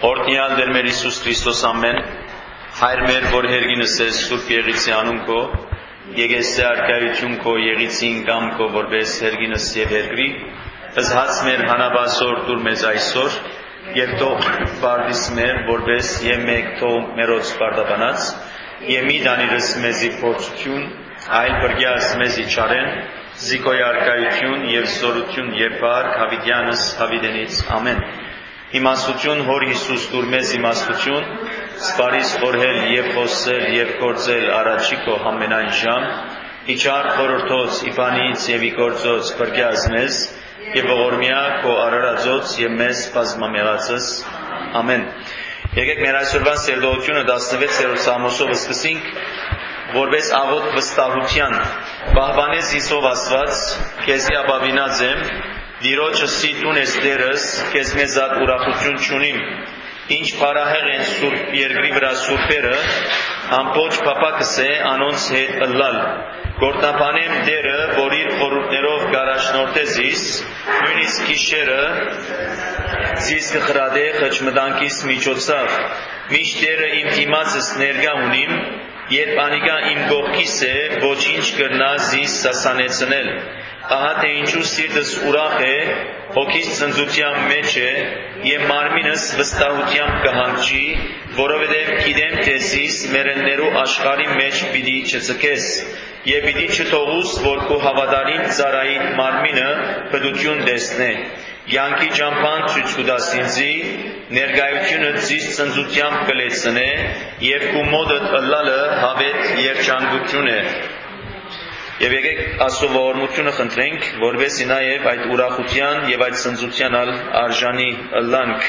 Օրհնյալ Տեր մեր Հիսուս Քրիստոս ամեն, Հայր մեր, որ հերգինս ես Սուրբ Եղիցի անուն քո, եկես արքայություն քո Եղիցին կամ քո որպես հերգինս եւ հերգրի, ըզհաց մեր հանաբասոր դուր մեզ այսօր, եւ թող բարդիս մեր որպես եւ մեկ թող մերոց բարդաբանած, եւ մի դանիրս մեզի փորձություն, այլ բրգյաս մեզի չարեն, զիկոյ արքայություն եւ սորություն եւ բարք հավիտյանս հավիտենից ամեն։ Իմաստություն հոր Հիսուս դուր մեզ իմաստություն, սպարիս խորհել եւ խոսել եւ գործել առաջի քո ամենայն ժամ, իջար խորհրդոց իբանից եւ իգործոց բրգյաս մեզ եւ ողորմյա քո արարածոց եւ մեզ բազմամեղածս ամեն։ Եկեք մեր այսօրվա սերտողությունը 16-րդ Սամոսով սկսենք, որպես աղոտ վստահության, պահպանես Հիսով ասված, քեզի ապավինած եմ, Դիրոջը սիտուն ես դերս, քեզ մեզատ ուրախություն չունիմ, ինչ փարահեղ են սուրբ երկրի վրա սուրբերը, ամբողջ փապակս է անոնց հետ ըլլալ, գործնապանեմ դերը, որ իր խորհուրդներով գարաշնորհտե զիս, նույնիսկ գիշերը զիս կխրադե խճմտանքիս միջոցով, միշտ դերը իմ դիմացս ներկա ունիմ, երբ անիկա իմ կողքիս է, ոչինչ կրնա զիս սասանեցնել, ահա թե ինչու սիրտս ուրախ է, հոգիս ծնծության մեջ է, եւ մարմինս վստահությամբ կհանգչի, որովհետեւ գիտեմ թե զիս մերեններու աշխարհի մեջ պիտի չծկես, եւ պիտի չթողուս, որ քո հավատարիմ ծառայիդ մարմինը բդություն տեսնե, յանքի ճամփան ցույց կտաս ինձի, ներկայությունը զիս ծնծությամբ կլեցնե, եւ քո մոդդ ըլլալը հավետ երջանկություն է։ Եվ եկեք Աստծո ողորմությունը խնդրենք, որովհետեւ նաև այդ ուրախության եւ այդ ծնծության արժանի ըլլանք։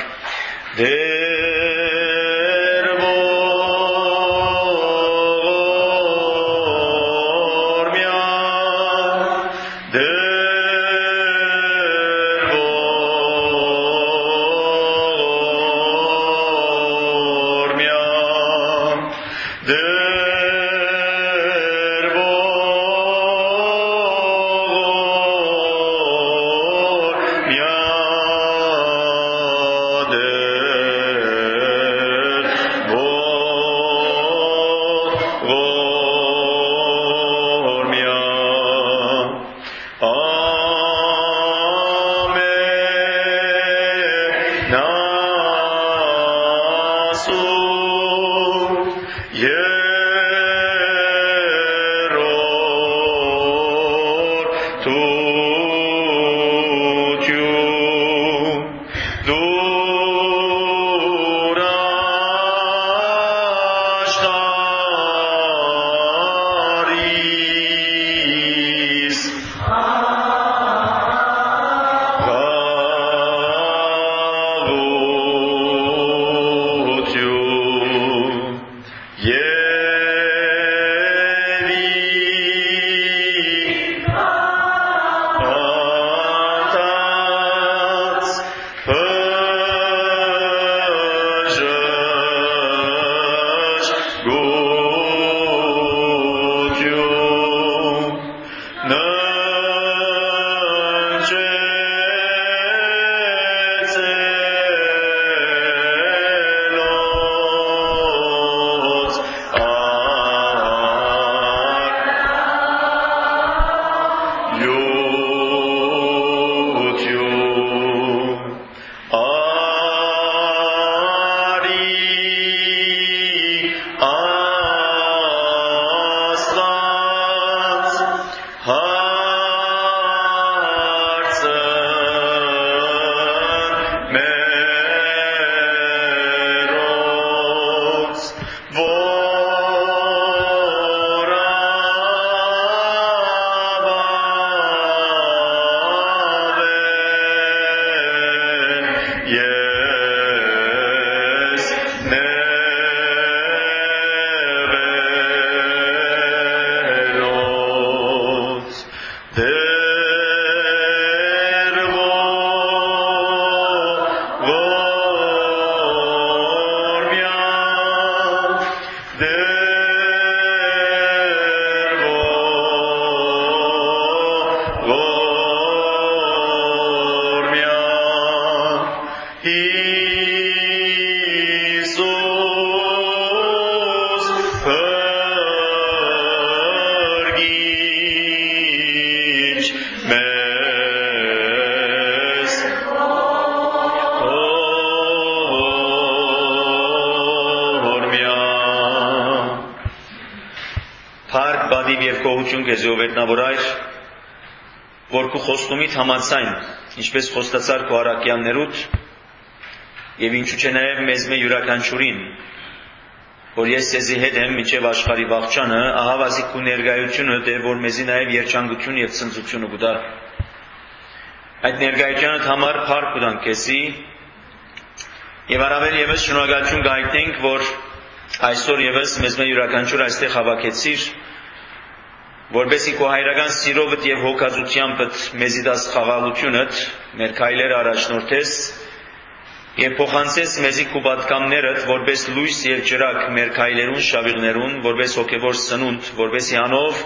շնորհադիվ եւ գոհություն քեզ ով վերնավորայր, որ քո խոստումիդ համաձայն, ինչպես խոստացար քո առաքյալներուդ, եւ ինչու՞ չէ նաեւ մեզ մե յուրաքանչյուրին, որ ես ցեզի հետ եմ մինչև աշխարհի վաղճանը, ահա վազի քո ներկայությունը դեր որ մեզի նաեւ երջանկություն եւ ցնծությունը կուտա։ Այդ ներկայությանդ համար փառք կտանք քեզի եւ առավել եւս շնորհակալություն կհայտնենք, որ այսօր եւս մեզ մե յուրաքանչյուր այստեղ հավաքեցիր, որբեսի քո հայրական սիրովդ եւ հոգածությանդ մեզի դաս խաղաղությունդ, մեր քայլերը առաջնորդես եւ փոխանցես մեզի քո պատկամներդ, որբես լույս եւ ճրակ մեր քայլերուն, շավիղներուն, որբես հոգեվոր սնունդ, որբեսի անով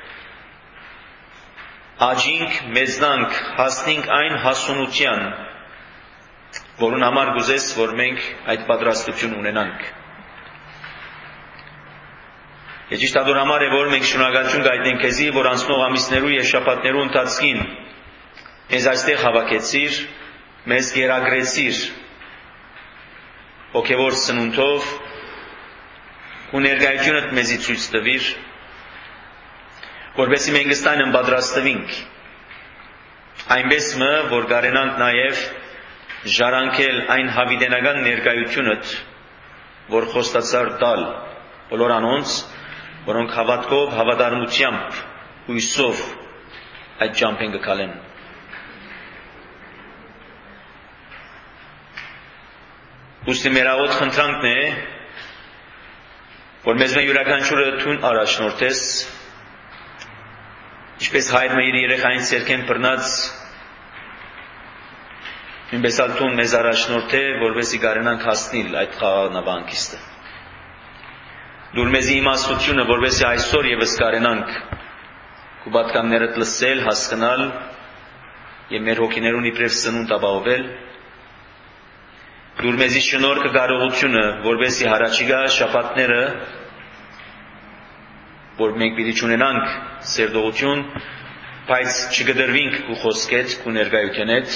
աճինք, մեծնանք, հասնենք այն հասունության, որուն համար գուզես, որ մենք այդ պատրաստություն ունենանք։ Եվ ճիշտ ադոր համար է, որ մենք շնորհակալություն կհայտնենք քեզի, որ անցնող ամիսներու եւ շաբաթներու ընթացքին մեզ այստեղ հավաքեցիր, մեզ գերագրեցիր հոգևոր սնունդով, ու ներկայությունդ մեզի ցույց տվիր, որովհետեւ մենք ստանան պատրաստվենք, այնպես մը, որ կարենանք նաև ժառանգել այն հավիտենական ներկայությունդ, որ խոստացար տալ բոլոր անոնց, որոնք հավատքով, հավատարմությամբ, հույսով այդ ճամփեն կգալեն։ Ուստի մեր աղոտ խնդրանքն է, որ մեզ մե յուրաքանչյուրը թուն առաջնորդես, ինչպես հայրը իր երեխային ցերքեն բռնած, նույնպես ալ թուն մեզ առաջնորդ է, որովհետեւ կարենանք հասնել այդ խաղաղնաբանկիստը։ Դուր մեզի իմաստությունը, որովհետեւ այսօր եւս կարենանք քո պատկամներդ լսել, հասկանալ եւ մեր հոգիներուն իբրև սնունդ ապահովել։ Դուր մեզի շնորհքը կարողությունը, որովհետեւ հարաճիգա շաբաթները, որ մենք պիտի ունենանք սերտողություն, բայց չգդրվենք քո խոսքեդ, քո ներկայությունեդ,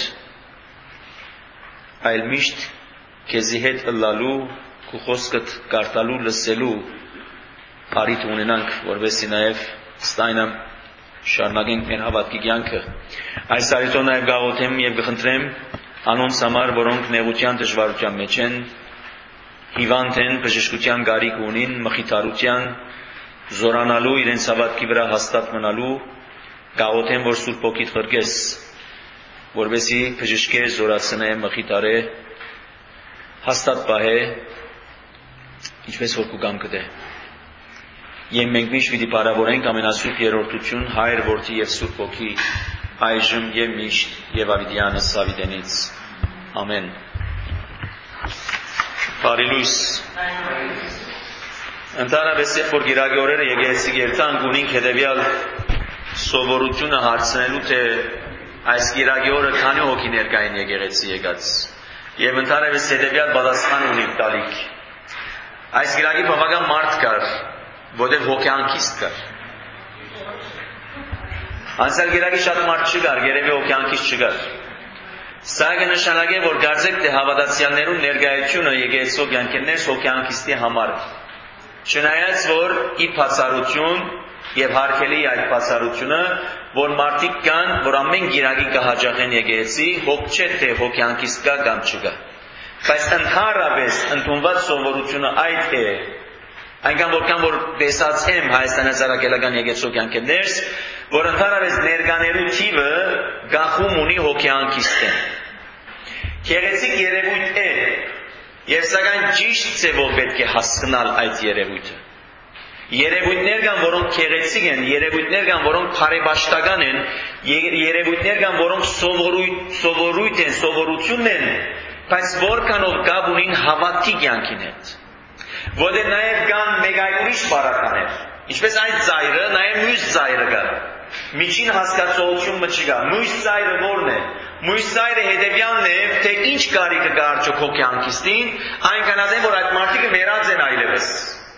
այլ միշտ քեզի հետ ըլլալու, քո խոսքդ կարդալու, լսելու արիթ ունենանք, որովհետեւ նաև ստայնամ շարունակենք մեր հավատքի կյանքը։ Այս արիթով նաև գաղութեմ եւ կխնդրեմ անոնց համար, որոնք նեղության դժվարության մեջ են, հիվանդ են, բժշկության գարիք ունին, մխիթարության, զորանալու, իրենց հավատքի վրա հաստատ մնալու, գաղութեմ, որ Սուրբ Հոգիդ խրկես, որովհետեւ բժշկե, զորացնե, մխիթարե, հաստատ պահե, ինչպես որ քո կամքդ է։ Եվ մենք միշտ պիտի բարավորենք ամենասուրբ երրորդություն, Հայր, Որդի եւ Սուրբ Հոգի, այժմ եւ միշտ եւ ավիտյանս ավիտենից։ Ամեն։ Բարի լույս։ Ընդհանրապես որ գիրագի օրերը եկեղեցի գերտանք ունենք հետեւյալ սովորությունը հարցնելու, թե այս գիրագի օրը քանի հոգի ներկային եկեղեցի եկած, եւ ընդհանրապես հետեւյալ պատասխան ունենք տալիք։ Այս գիրագի բավական մարդ կար, որտեղ հոգեանքիստ կար։ Անցյալ գիրագի շատ մարդ չկար, երևի հոգեանքիստ չկար։ Սա կնշանակե, որ կարծեք թե հավատացյալներուն ներկայությունը եկեղեցու կյանքերներս հոգեանքիստի համար է։ Չնայած որ ի բացառություն եւ հարգելի այդ բացառությունը, որ մարդիկ կան, որ ամեն գիրագի կհաջողեն եկեղեցի, հոգ չէ թե հոգեանքիստ կա կամ չկա։ Բայց ընդհանրապես ընդունված սովորությունը այդ է, այնքան որքան որ տեսած եմ Հայաստանի Հանրապետական եկեղեցու կյանքերներս, որ ընդհանրապես ներկաներու թիվը գախում ունի հոգեանքիստեն։ Գեղեցիկ երևույթ է, եւ սակայն ճիշտ ձևով պետք է հասկանալ այդ երևույթը։ Երևույթներ կան, որոնք գեղեցիկ են, երևույթներ կան, որոնք բարեպաշտական են, երևույթներ կան, որոնք սովորույթ են, սովորություն են, բայց որքանով գաբ ունին հավատքի կյանքին հետ։ Որտեղ նաև կան մեկ այլ ուրիշ բարականեր, ինչպես այդ ծայրը, նաև մյուս ծայրը կա։ Միջին հասկացողությունը չկա։ Մյուս ծայրը որն է։ Մյուս ծայրը հետևյալն է, թե ինչ կարիքը կա արդյոք հոգեանքիստին, այնքան ասեն, որ այդ մարդիկը մեռած են այլևս։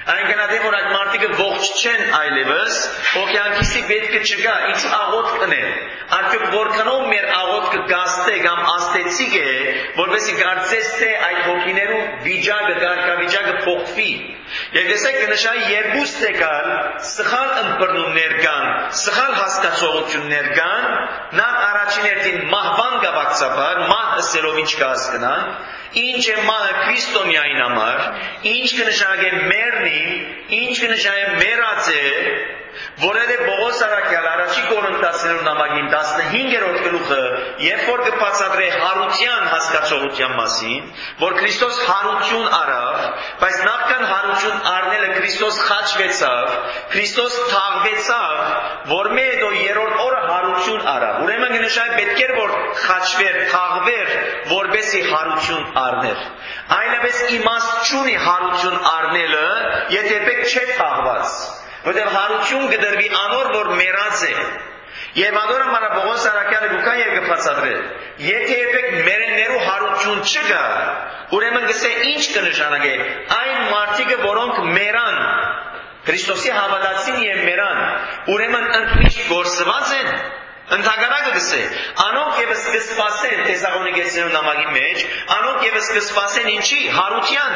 Այն գնահատեմ, որ այդ մարդիկը ողջ չեն այլևս, օքյանքիսի պետք չկա, ինչ աղոտ կնեն։ Արդյոք որքանով մեր աղոտքը գաստե կամ աստեցիկ է, որովհետեւ կարծես թե այդ հոգիներու վիճակը, կարգավիճակը փոխվի։ Եվ տեսեք կնշայի երկուստ եկալ սխալ ըմբռնումներ կան, սխալ հասկացողություններ կան, նա առաջին հերթին մահվան գաբակցաբար, մահ ըսելով ինչ կհասկնան, ինչ է մահը քրիստոնյային համար, ինչ կնշանակե մեռնի, ինչ կնշանակե մեռած է, որովհետև Պողոս առաքյալ առաջի Կորինթացիներու նամակին 15-րդ գլուխը, երբ որ կբացատրե հարության հասկացողության մասին, որ Քրիստոս հարություն առավ, բայց նախքան հարություն առնելը Քրիստոս խաչվեցավ, Քրիստոս թաղվեցավ, որ մեր հետո երրորդ օրը հարություն առավ։ Ուրեմն կնշանակե պետք էր որ խաչվեր, թաղվեր, որպեսզի հարություն առներ։ Այլապես իմաստ չունի հարություն առնելը, եթե երբեք չէ թաղված։ Որտեղ հարություն կդրվի անոր, որ մեռած է։ Եվ անոր համար Պողոս առաքյալը գուքա եւ կբացատրել։ Եթե երբեք մեռեններու հարություն չկա, ուրեմն գսե ինչ կնշանակե։ Այն մարդիկը, որոնք մեռան, Քրիստոսի հավատացին եւ մեռան, ուրեմն ընդմիշտ գործված են։ Ընդհանրակը գսե, անոնք եւս կսպասեն Թեսաղոնիկեցիներու նամակի մեջ, անոնք եւս կսպասեն ինչի հարության։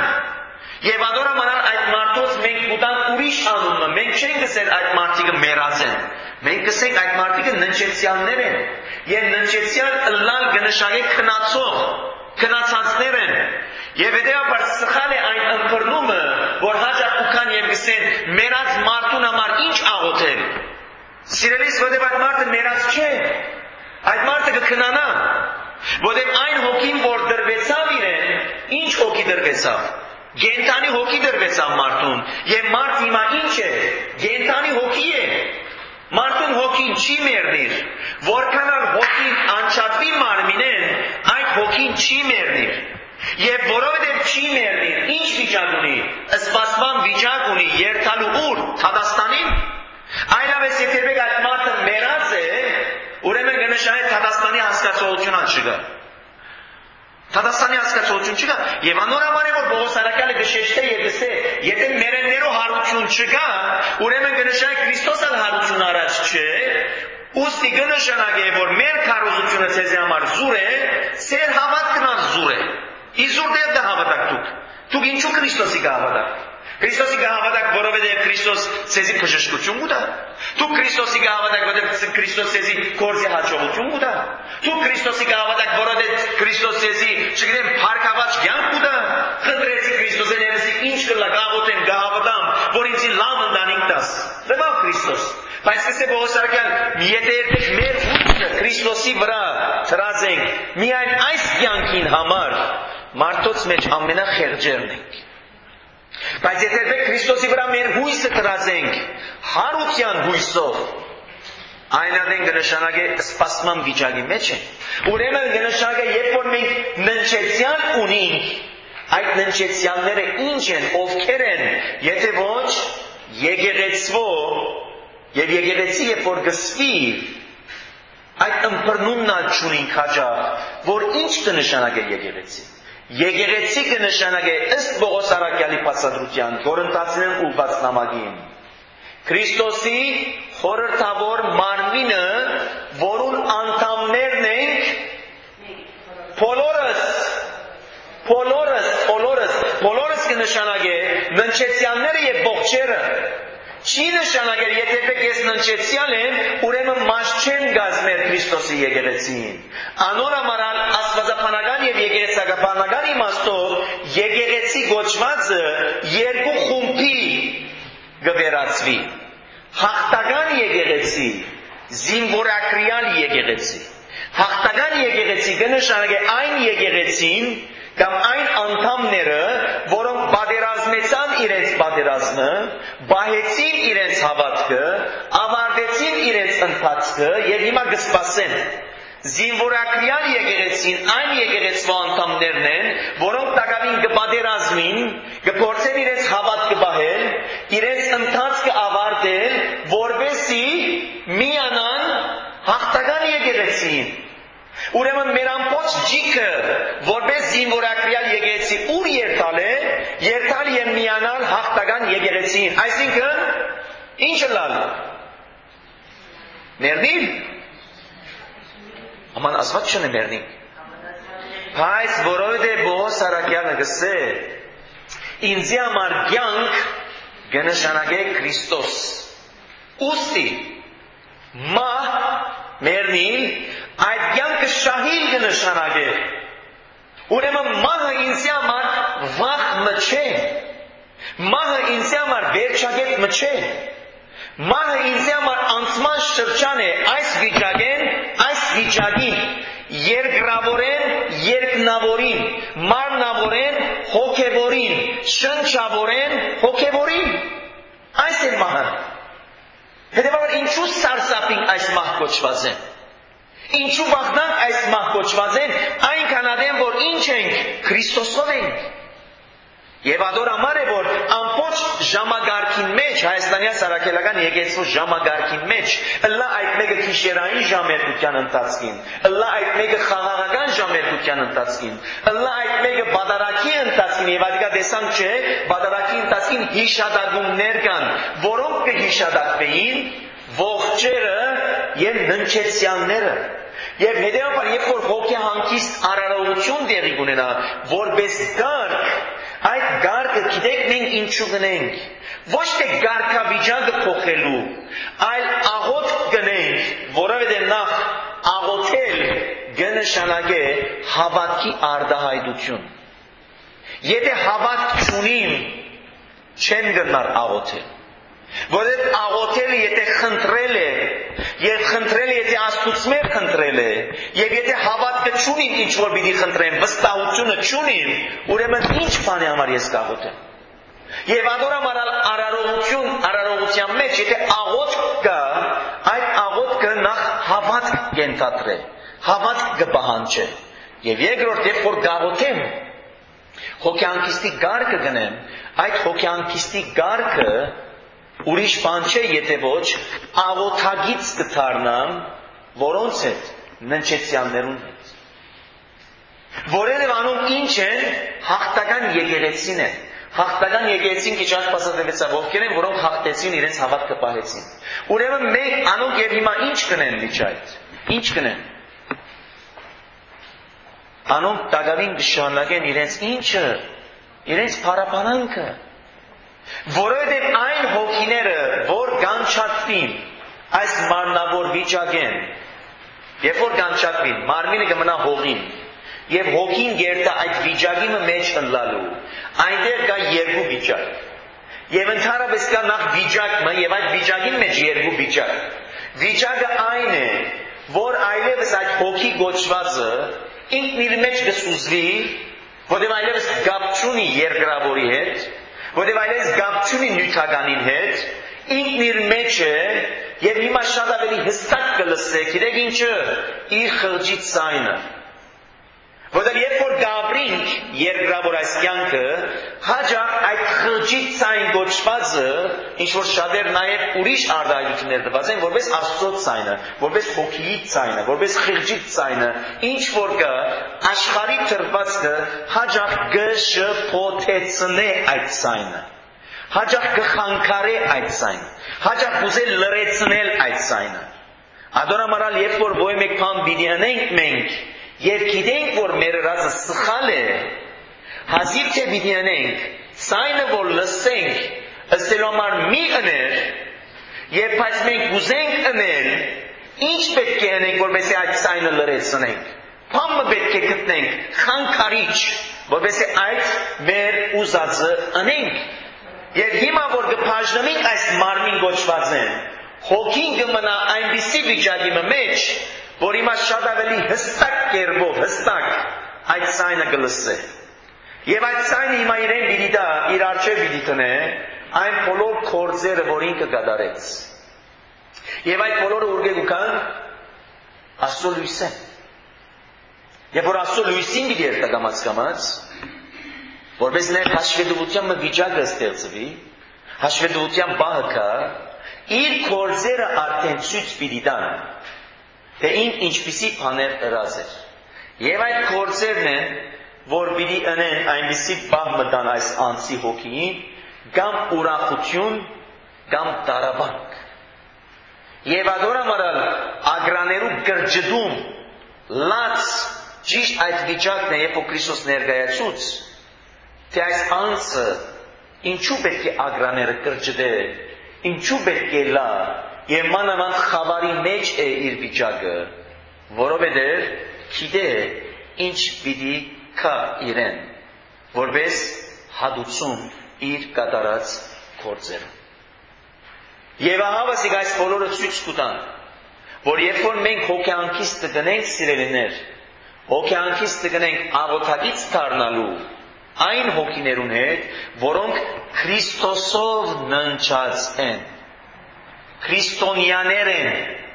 Եվ adoramenan այդ մարդոց մենք ուտան ուրիշ անունը, մենք չենք գսել այդ մարդիկը մեռած են, մենք գսենք այդ մարդիկը ննչեցյալներ են, եւ ննչեցյալ ըլլալ կնշանակե քնացող, քնացածներ են, եւ հետեւաբար սխալ է այն ըմբռնումը, որ հաջող ուքան եւ գսեն մեռած մարդուն համար ինչ աղոթել։ Սիրելիս, որտեղ այդ մարդը մեռած չէ, այդ մարդը կքնանա, որտեղ այն հոգին, որ դրվեցավ իրեն, ինչ հոգի դրվեցավ։ Գենտանի հոգի դրվեցավ մարդուն, եւ մարդ հիմա ինչ է, գենտանի հոգի է, մարդուն հոգին չի մեռնիր, որքանալ հոգին անչափի մարմինեն, այդ հոգին չի մեռնիր, եւ որովհետեւ չի մեռնիր, ինչ վիճակ ունի, սպասման վիճակ ունի, երթալու ուր, Թադաստանին, այլապես եթե այդ մարդը մեռած է, ուրեմն կնշանակե Թադաստանի հասկացողություն չկա։ Թադաստանի հասկացողություն չկա, եւ անորոմար է որ Պողոս առաքյալը գշեշտե եւ գսե, եթե մերեններու հարություն չկա, ուրեմն կնշանակե Քրիստոսը հարություն առաջ չէ, ուստի կնշանակե որ մեր քարոզությունը ցեզի համար զուր է, ծեր հավատքն զուր է։ Իզուր դեր դա հավատաք դուք։ Դուք ինչու Քրիստոսի կհավատաք։ Քրիստոսի կհավատաք, որովհետև Քրիստոս ցեզի բժշկություն կտա։ Դուք Քրիստոսի կհավատաք, որովհետև Քրիստոս ցեզի գործի հաջողություն կտա։ Դուք Քրիստոսի կհավատաք, որովհետև Քրիստոս ցեզի, չգիտեմ, փառքաված կյանք կտա։ Խնդրեցի Քրիստոսին երեսի ինչ կլագաղոթեմ, կհավատամ, որ ինձ լավ ընտանիք տաս։ Դեպա Քրիստոս։ Բայց կսե Պողոս առաքյալ, եթե երբեք մեր հույսը Քրիստոսի վրա դրած ենք, միայն այս կյանքին համար մարդոց մեջ ամենախեղճերն ենք։ Բայց եթե երբեք Քրիստոսի վրա մեր հույսը դրած ենք, հարության հույսով, այնադեն կնշանակե սպասման վիճակի մեջ է։ Ուրեմն կնշանակե, երբ որ մենք ննչեցյալ ունենք, այդ ննչեցյալները ինչ են, ովքեր են, եթե ոչ եկեղեցվո եւ եկեղեցի երբ որ գսվի, այդ ըմբռնումն չունենք հաջող, որ ինչ կնշանակե եկեղեցի։ Եկեղեցի կնշանակե ըստ Պողոս առաքյալի բացատրության Կորինթացիներին ուղղված նամակին Քրիստոսի խորհրդավոր մարմինը, որուն անդամներն ենք բոլորս կնշանակե ննչեցյալները եւ ողջերը։ Չի նշանակել, եթե ես ննչեցյալ եմ, ուրեմն մաս չեմ գազմեր Քրիստոսի եկեղեցին։ Անորոմարալ աստվածապանական եւ եկեղեցական իմաստով եկեղեցի գոչվածը երկու խումբի գվերածվի։ Հաղթական եկեղեցի, զինվորակրյալ եկեղեցի։ Հաղթական եկեղեցի կնշանակե այն եկեղեցին կամ այն անդամները, որոնք պատերազմեցան իրենց պատերազմը, բահեցին իրենց հավատքը, ավարտեցին իրենց ընթացքը եւ հիմա կսպասեն։ Զինվորակրյալ եկեղեցին այն եկեղեցվա անդամներն են, որոնք տակավին կպատերազմին, կփորձեն իրենց հավատքը բահել, իրենց ընթացքը ավարտել, որպեսզի միանան հաղթական եկեղեցին։ Ուրեմն մեր ամբողջ ջիքը, որպես զինվորակրյալ եկեղեցի ուր երթալ է, երթալ եւ միանալ հաղթական եկեղեցին, այսինքն ինչ լալ մերնիլ աման ասված չնե մերնիլ բայց որովհետև Բոհոս Սարակյանը գսե ինձի համար կյանք կնշանակե Քրիստոս ուստի մահ մերնիլ այդ կյանքը շահիլ կնշանակե ուրեմն մահը ինձի համար վախ մը մահը ինձի համար վերջագետ մը չէ մահը ինձի համար անցման շրջան է այս վիճակին երկրավորեն երկնավորին մարմնավորեն հոգևորին շնչավորեն հոգևորին այս է մահը հետևաբար ինչու սարսափին այս մահ կոչված են ինչու վախնանք այս մահ կոչված են այնքան ադեմ որ ինչ ենք Քրիստոսով ենք եւ ադոր համար է որ ամբողջ ժամագարքին մեջ հայաստանյան սարաքելական եկեղեցու ժամագարքին մեջ ըլլա այդ մեկը քիշերային ժամերկության ընթացքին ըլլա այդ մեկը խաղաղական ժամերկության ընթացքին ըլլա այդ մեկը բադարակի ընթացքին եւ ադիգա դեսանք չէ բադարակի ընթացքին հիշադակումներ կան որոնք կհիշադակվեին ողջերը եւ ննչեցյանները եւ հետեւաբար երբ որ հոգեհանգիստ արարողություն տեղի կունենա որպես գարկ այդ գարկը գիտեք մենք ինչու գնենք ոչ թե գարկավիճակը փոխելու այլ աղոթք գնենք որովհետեւ նախ աղոթել կնշանակե հավատքի արտահայտություն եթե հավատք չունին չեն գնար աղոթել որովհետև աղոթելը եթե խնդրել է եւ խնդրելը եթե Աստծուց մեր խնդրել է եւ եթե հավատքը չունին ինչ որ պիտի խնդրեն վստահությունը չունին ուրեմն ինչ բանի համար ես կաղոթեմ եւ ադորամալ արարողության մեջ եթե աղոթք կա այդ աղոթքը նախ հավատք կենթադրե հավատք կպահանջե եւ երկրորդ երբ որ գաղոթեմ հոգեհանգիստի գարկը գնեմ այդ հոգեհանգիստի գարկը ուրիշ բան չէ եթե ոչ աղոթագից կդառնամ որոնց հետ ննչեցյաններուն հետ որերև անում ինչ են հաղթական եկեղեցին են հաղթական եկեղեցին քիչ առաջ բացատրվեցավ ովքեր են որոնք հաղթեցին իրենց հավատքը պահեցին ուրեմն մենք անոնք եւ հիմա ինչ կնեն միջայց ինչ կնեն անոնք տակավին կշարունակեն իրենց ինչը իրենց փառաբանանքը որովհետև այն հոգիները, որ կանչատվին այս մարմնավոր վիճակեն, երբ որ կանչատվին, մարմինը կմնա հողին, եւ հոգին գերտա այդ վիճակի մեջ ընլալու, այնտեղ կա երկու վիճակ, եւ ընդհանրապես կա նախ վիճակը եւ այդ վիճակի մեջ երկու վիճակ, վիճակը այն է, որ այլևս այդ հոգի գոչվածը ինքն իր մեջ կսուզվի, որտեղ այլևս գապ չունի երկրավորի հետ, որտեղ այլևս գապ չունի նյութականին հետ, ինքն իր մեջ է եւ հիմա շատ ավելի հստակ կլսեք, գիտեք ինչը, իր խղճի ցայնը։ Որտեղ երբ որ գաբրինք երկրավոր այս կյանքը, հաջող այդ խղճի ցայն գոչվածը, ինչ որ շատեր նաեւ ուրիշ արտահայտություններ տված են, որպես Աստծո ցայնը, որպես հոգիի ցայնը, որպես խղճի ցայնը, ինչ որ կա աշխարհի ծրվածքը հաջող գշփոթեցնե այդ ցայնը։ Հաջող կխանգարե այդ ցայնը։ Հաջող ուզել լրացնել այդ ցայնը։ Ադորամարալ երբ որ ոյ մեկ բան պիտի անենք մենք Եվ գիտենք, որ մեր ռազը սխալ է, հազիվ թե պիտի անենք, ցայնը որ լսենք, ըստելու համար մի ըներ, եւ բայց մենք ուզենք ընել, ինչ պետք է անենք, որպեսզի այդ ցայնը լրացնենք։ Բանը պետք է գտնենք, խանգարիչ, որպեսզի այդ մեր ուզածը անենք։ Եվ հիմա որ կբաժնենք այս մարմին գոչվածեն, հոգին կմնա այնպիսի վիճակի մեջ, որ հիմա շատ ավելի հստակ կերպով, հստակ այդ ցայնը կլսե։ Եվ այդ ցայնը հիմա իրեն պիտի դա իր առջև պիտի տնե այն բոլոր գործերը, որ ինքը կատարեց։ Եվ այդ բոլորը ուր կգան Աստծո լույսին։ Եվ որ Աստծո լույսին պիտի երթագամած, որպես ներ հաշվետվության վիճակը ստեղծվի, հաշվետվության բահը կա, իր գործերը արդեն ցույց պիտի տան։ Թե ինչպիսի բաներ ըրած էր։ Եվ այդ գործերն են, որ պիտի ընեն այնպիսի բահ մտան այս անձի հոգին, կամ ուրախություն, կամ տարաբանք։ Եվ ադորամարալ ագրաներու գրջդում լաց ճիշտ այդ վիճակն է, երբ որ Քրիստոս ներկայացուց, թե այս անձը ինչու պետք է ագրաները գրջդե, ինչու պետք է լա, եւ մանավանդ խավարի մեջ է իր վիճակը, որովհետեւ գիտե ինչ պիտի կա իրեն, որպես հադուցում իր կատարած գործերը։ Եվ ահավասիկ այս բոլորը ցույց կտան, որ երբ որ մենք հոգեանքից կգնենք սիրելիներ, հոգեանքից կգնենք աղոթակից դառնալու այն հոգիներուն հետ, որոնք Քրիստոսով ննչած են, քրիստոնյաներ են,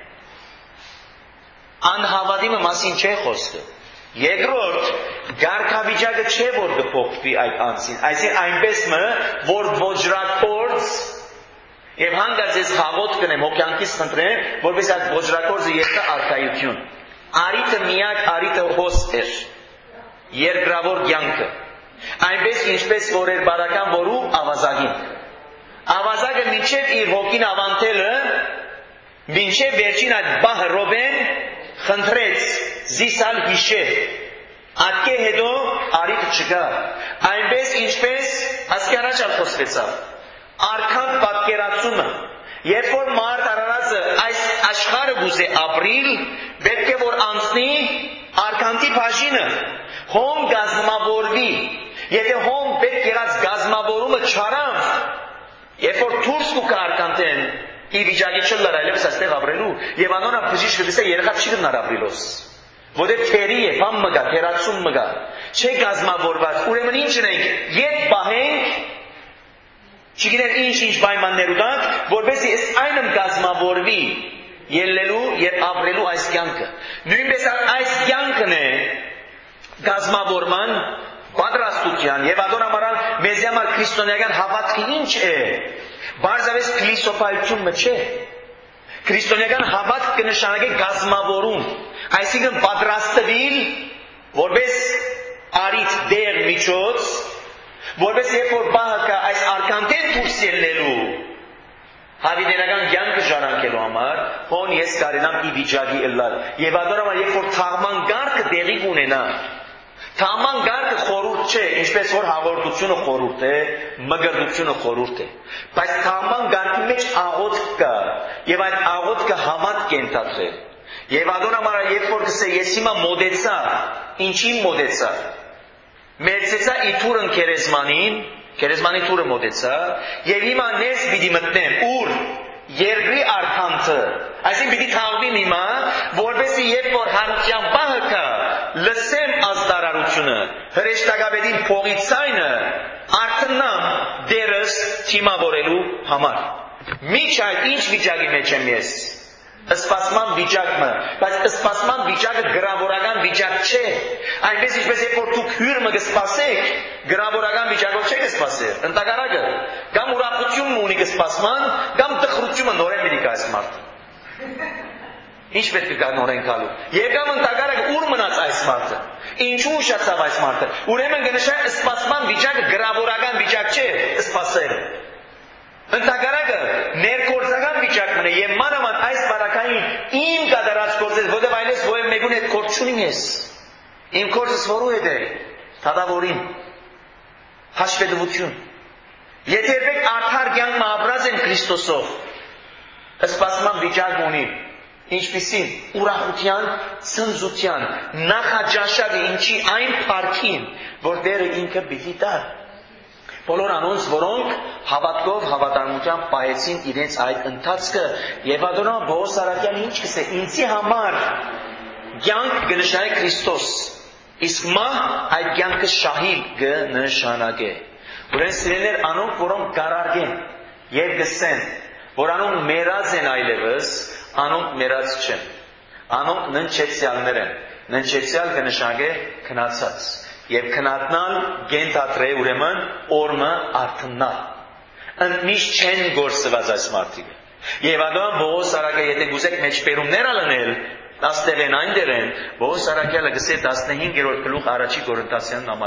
անհավատիմը մասին չէ խոսքը։ Երկրորդ, գարքավիճակը չէ որ կփոխվի այդ անձին, այսինքն այնպես մը, որ ոճրակորձ եւ հանգած ես հաղոտ կնեմ, հոգյանքից խնդրեմ, որպես այդ ոճրակորձը երկա արքայություն։ Արիտը միակ արիտը հոս էր, երկրավոր կյանքը։ Այնպես ինչպես որ էր բարական որու ավազագին։ Ավազագը մինչև իր հոգին ավանտելը, մինչև վերջին այդ բահը ռոբեն խնդրեց զիսալ հիշե, ատկե հետո արիտ չկա, այնպես ինչպես ասկի առաջալ խոսվեցավ, արքան պատկերացումը, երբ որ մարդ արարածը այս աշխարը գուզե ապրիլ, պետք է որ անցնի արքանտի բաժինը, հոմ գազմավորվի, եթե հոմ պետք եղած գազմավորումը չարանվ, երբ որ թուրս կուկա արքանտեն, ի վիճակի չլար այլևս այստեղ ապրելու, եւ անոնա բժիշկ դիսը երեխա չի գնար ապրիլոս, որտեղ թերի է, բամ մգա, թերացում մգա, չէ գազմավորված, ուրեմն ինչ ենք, ետ բահենք, չգիտեմ ինչ պայմաններու տակ, որպեսզի այնմ գազմավորվի ելնելու եւ ապրելու այս կյանքը։ Նույնպես այս կյանքն է գազմավորման պատրաստության եւ ադոնամարալ մեզ համար քրիստոնեական հավատքը ինչ է։ Բարձավես փիլիսոփայությունը չէ։ Քրիստոնեական հավատքը կնշանակի գազմավորում, այսինքն պատրաստվել, որպես արիտ դեր միջոց, որպես երբ որ բահը կա այս արքանտեն դուրս ելնելու հավիտենական կյանքը ժառանգելու համար, հոն ես կարենամ ի վիճակի ըլլալ։ Եվ ադորամար երբ որ թաղման գարկը տեղի ունենա, թաղման գարկը խորուրդ չէ, ինչպես որ հաղորդությունը խորուրդ է, մգրդությունը խորուրդ է։ Բայց թաղման գարկի մեջ աղոթք կա, եւ այդ աղոթքը հավատ կենթադրել։ Եվ ադորամար երբ որ կսե ես հիմա մոդեցա, ինչին մոդեցա, մեծեցա իթուրն քերեզմանին թուրը մոտեցա, եւ հիմա ներս պիտի մտնեմ, ուր երկրի արքանքը, այսինքն պիտի թաղվիմ հիմա, որպեսզի երբ որ հարության բահը կա, լսեմ ազդարարությունը, հրեշտակապետին փողի ցայնը, արթնամ դերս թիմավորելու համար։ Միչ այդ ինչ վիճակի մեջ եմ ես, սպասման վիճակը, բայց սպասման վիճակը գրավորական վիճակ չէ։ Այնպես ինչպես երբ որ դուք հյուրը կսպասեք, գրավորական վիճակով չեք սպասել։ Ընդհակառակը, կամ ուրախություն ունի կսպասման, կամ տխրությունը նորեն պիտի գա այս մարդը։ Ինչ պետք է գա նորեն գալու։ Եվ կամ ընդհակառակը ուր մնաց այս մարդը։ Ինչու ուշացավ այս մարդը։ Ուրեմն կնշա սպասման վիճակը գրավորական վիճակ չէ, սպասել։ Ընդհակառակը ներգործական վիճակն է եւ մանավանդ այս բարակային իմ կատարած գործեր, որտեղ այլես ովև մեկուն հետ գործ չունիմ ես։ Իմ գործս որու հետ է, թադավորին, հաշվետվություն։ Եթե երբեք արդար կյանք ապրած են Քրիստոսով, սպասման վիճակ ունի, ինչպիսին ուրախության, ցնծության, նախաճաշակի ինչի այն փառքին, որ Տերը ինքը պիտի տա։ Բոլոր անոնց, որոնք հավատքով, հավատարմությամբ պահեցին իրենց այդ ընթացքը, եւ ադոնամ Պողոս Արաքյալը ինչ կսե, ինձի համար կյանք կնշանակե Քրիստոս, իսկ մահ այդ կյանքը շահիլ կնշանակե։ Ուրեմն սիրելիներ, անոնք, որոնք գարարգեն եւ գսեն, որ անոնք մեռած են այլևս, անոնք մեռած չեն, անոնք ննչեցյալներ են, ննչեցյալ կնշանակե քնացած։ Եվ քնատնալ գենթատրե ուրեմն օրմը արթնալ։ Ընդմիշտ չեն գործված այս մարդիկը։ Եվ ադոն Պողոս Արաքյալը եթե գուզեք մեջբերումներ ալնել, տաստեղեն այն դերեն, Պողոս Արաքյալը գսե 15-րդ գլուխ առաջի Կորինթացյան նամակի։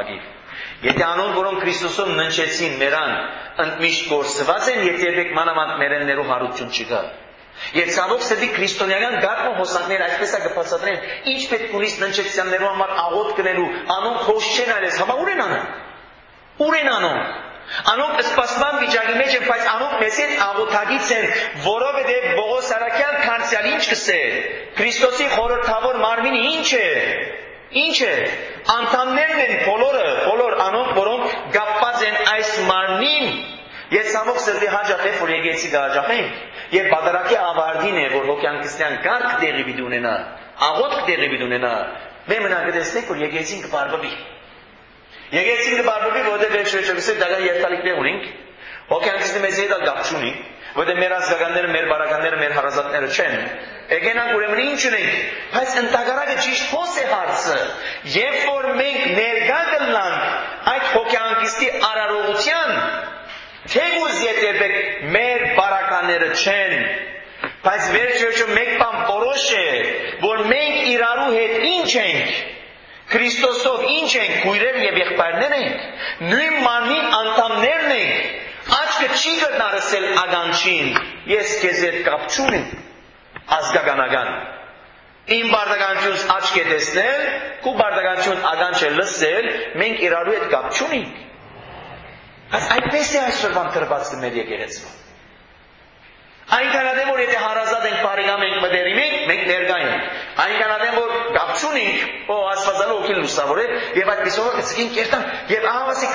Եթե անոնք, որոնք Քրիստոսով ննչեցին մերան, ընդմիշտ կորսված են, եթե երբեք մանավանդ մերեններու հարություն չկա։ Եվ ցավոք սրտի քրիստոնեական գաղտնի հոսանքները այսպես է կբացատրեն, ինչ պետք ունի ննչեցյաններու համար աղոթ կնելու, անոնք խոս չեն այլես, համա ուր են անոնք։ Ուր են անոնք։ Անոնք սպասման վիճակի մեջ են, բայց անոնք մեզ հետ աղոթագից են, որովհետև Պողոս Արաքյան քանցյալ ինչ կսեր։ Քրիստոսի խորհրդավոր մարմինը ինչ է։ Ինչ է։ Անդամներն են բոլոր անոնք, որոնք կապված են այս մարմնին։ Ես ցավոք սրտի հաջող որ եկեցի գաճախենք, եւ բادرակի ավարտին է, որ հոգյանքստյան կարգ տեղի պիտի ունենա, աղոթք տեղի պիտի ունենա։ Մենք մնա կտեսնենք, որ եկեցին կբարբվի։ Եկեցին կբարբվի, որտեղ վերջերս դակա երթալիքներ ունենք, հոգյանքստի մեծ հետ կապ չունի, որտեղ մեր ազգականները, մեր բարականները, մեր հարազատները չեն։ Եկենանք ուրեմն ինչ ունենք, բայց ընդհանրակը ճիշտ խոս է հարցը, երբ որ մենք ներկա կլանք այդ հոգյանքստի արարողության, թեգուզ երբեք մեր բարականները չեն, բայց վերջերս մեկ բան որոշ է, որ մենք իրարու հետ ինչ ենք, Քրիստոսով ինչ ենք, քույրեր եւ եղբայրներ ենք, նույն մարմին անդամներն ենք, աչքը չի գտնարսել ագանչին, ես քեզ հետ կապ չունեմ, ազգականական։ Իմ բարդականությունս աչք է տեսնել, քու բարդականություն ագանչ է լսել, մենք իրարու հետ կապ չունենք։ Այս այդպես է այսօրվան տրված մեր եկեղեցում։ Այնքան adem որ եթե հարազատ ենք, բարեկամ ենք, մտերիմ ենք, մենք ներկա ենք։ Այնքան adem որ գապ չունենք, Աստվածալը օգին լուսավոր է, եւ այդպեսով կցկին կերտան, եւ ահավասիկ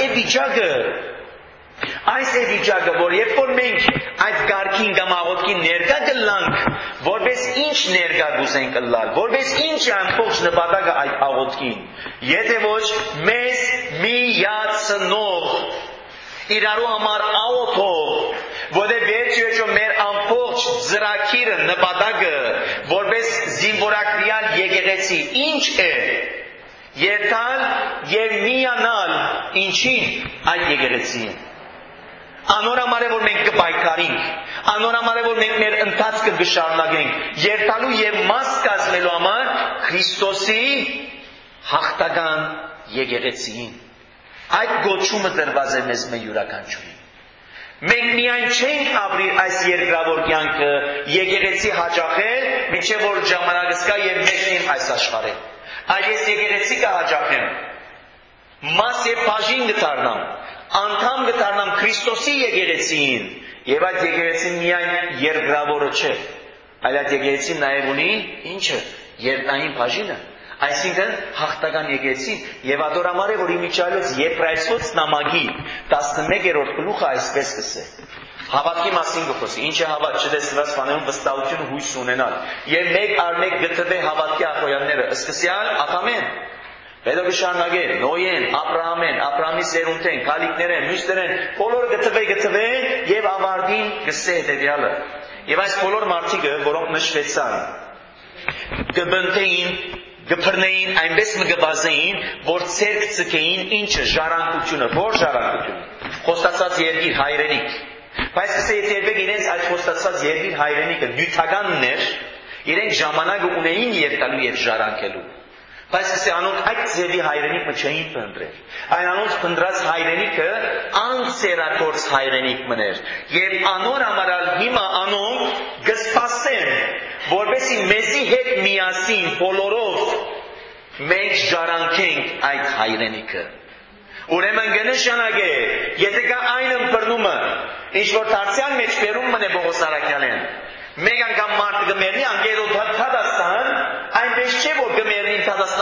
այս է վիճակը, որ երբ որ մենք այդ կարգին կամ աղոթքին ներկա կլանք, որպես ինչ ներկա գուզենք լալ, որպես ինչ ամբողջ նպատակը այդ աղոթքին, եթե ոչ մեզ միացնող իրարու համար աղոթող, որտեղ վերջերս մեր ամբողջ ծրագիրը նպատակը, որպես զինվորակրյալ եկեղեցի, ինչ է, երթալ եւ միանալ ինչին այդ եկեղեցին։ Անոր համար է որ մենք կպայքարենք, անոր համար է որ մենք մեր ընթացքը կշարունակենք, երթալու եւ մաս կազմելու համար Քրիստոսի հաղթական եկեղեցին։ Այդ գոչումը տրված է մեզ մեր յուրաքանչյուրին։ Մենք միայն չենք ապրի այս երկրավոր կյանքը եկեղեցի հաճախել, մինչև որ ժամանակը սկա եւ մեկնին այս աշխարհին։ Այլ ես եկեղեցի կհաճախեմ, մաս եւ բաժին կդառնամ, անդամ կդառնամ Քրիստոսի եկեղեցին, եւ այդ եկեղեցին միայն երկրավորը չէ, այլ այդ եկեղեցին նաեւ ունի ինչը, երկնային բաժինը, այսինքն հաղթական եկեղեցի, եւ ադորամար է որ իմիջալոց Եբրայեցոց նամակի 11-րդ գլուխը այսպես կսե։ Հավատքի մասին կխոսի, ինչ է հավատ չտեսնված բաներում վստահությունը հույս ունենալ, եւ մեկ առ մեկ գտնվե հավատքի ախոյանները, սկսյալ Ադամեն, հետո կշարունակե Նոյեն, Աբրահամեն, Աբրահամի սերունդեն, քալիքներեն, մյուսներեն, բոլորը գտնվե եւ ավարտին կսե հետեւյալը։ Եվ այս բոլոր մարդիկը, որոնք նշվեցան, կբնթեին, կփռնեին, այնպես մգբազեին, որ ցերկ ցկեին ինչը ժառանգությունը, որ ժառանգությունը, խոստացած երկիր հայրենիք։ Բայց եթե երբեք իրենց այդ խոստացած երկիր հայրենիքը նյութականն էր, իրենք ժամանակը ունեին երթալու եւ ժառանգելու։ Բայց անոնք այդ ձևի հայրենիքը չէին փնտրել։ Այն անոնց փնտրած հայրենիքը անսերակորց հայրենիք մներ։ Եվ անոր համարալ հիմա անոնք կսպասեն, որպեսզի մեզի հետ միասին բոլորով մենք ժառանգենք այդ հայրենիքը։ Ուրեմն կնշանակե, եթե կա այն ըմբռնումը, ինչ որ դարձյալ մեջ բերում մնե Պողոս Արաքյանեն, մեկ անգամ մարդը գմերնի անգերոտ Թադաստան, այնպես չէ որ գմերնին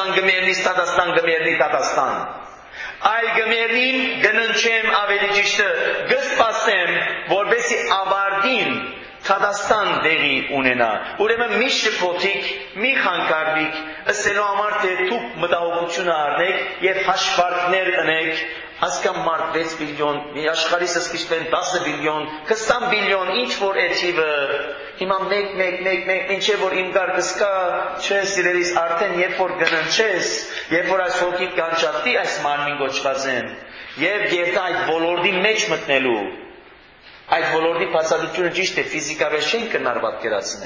Թադաստան, այլ գմերնին գննչեմ ավելի ճիշտը, գսպասեմ, որպեսի ավարտին Թադաստան դեղի ունենա։ Ուրեմն մի շփոթիկ, մի խանգարվիկ, ըսելու համար թե դուք մտահոգությունը առնեք եւ հաշվարկներ ընեք, ասկամ մարդ 6 բիլիոն, մի աշխարհից սկիզբեն 10 բիլիոն, 20 բիլիոն, ինչ որ էթիվը, հիմա մեկ, ինչե որ իմ կարգս կա, չէ սիրելիս, արդեն երբ որ գննչես, երբ որ այս հոգի կանչատի այս մարմին գոչված են, եւ երթա այդ ոլորտի մեջ մտնելու, այդ ոլորտի բացատրությունը ճիշտ է, ֆիզիկապես չեն կնար պատկերացնել,